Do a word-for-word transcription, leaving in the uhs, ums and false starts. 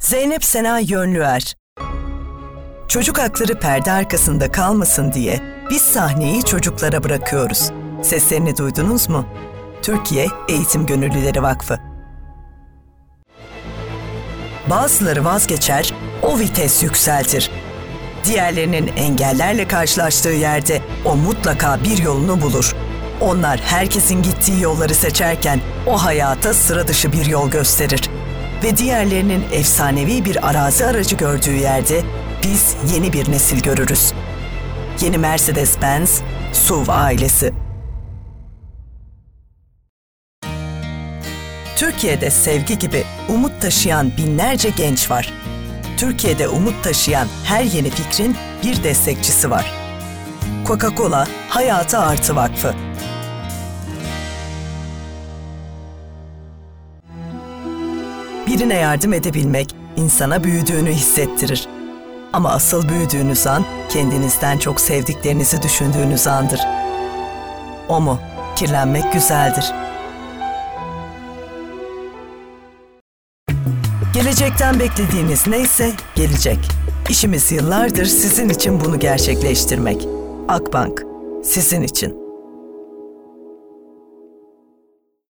Zeynep Sena Yönlüer. Çocuk hakları perde arkasında kalmasın diye biz sahneyi çocuklara bırakıyoruz. Seslerini duydunuz mu? Türkiye Eğitim Gönüllüleri Vakfı. Bazıları vazgeçer, o vites yükseltir. Diğerlerinin engellerle karşılaştığı yerde o mutlaka bir yolunu bulur. Onlar herkesin gittiği yolları seçerken o hayata sıra dışı bir yol gösterir. Ve diğerlerinin efsanevi bir arazi aracı gördüğü yerde biz yeni bir nesil görürüz. Yeni Mercedes-Benz, S U V ailesi. Türkiye'de sevgi gibi umut taşıyan binlerce genç var. Türkiye'de umut taşıyan her yeni fikrin bir destekçisi var. Coca-Cola Hayata Artı Vakfı. Birine yardım edebilmek insana büyüdüğünü hissettirir. Ama asıl büyüdüğünüz an kendinizden çok sevdiklerinizi düşündüğünüz andır. O mu? Kirlenmek güzeldir. Gelecekten beklediğiniz neyse gelecek. İşimiz yıllardır sizin için bunu gerçekleştirmek. Akbank, sizin için.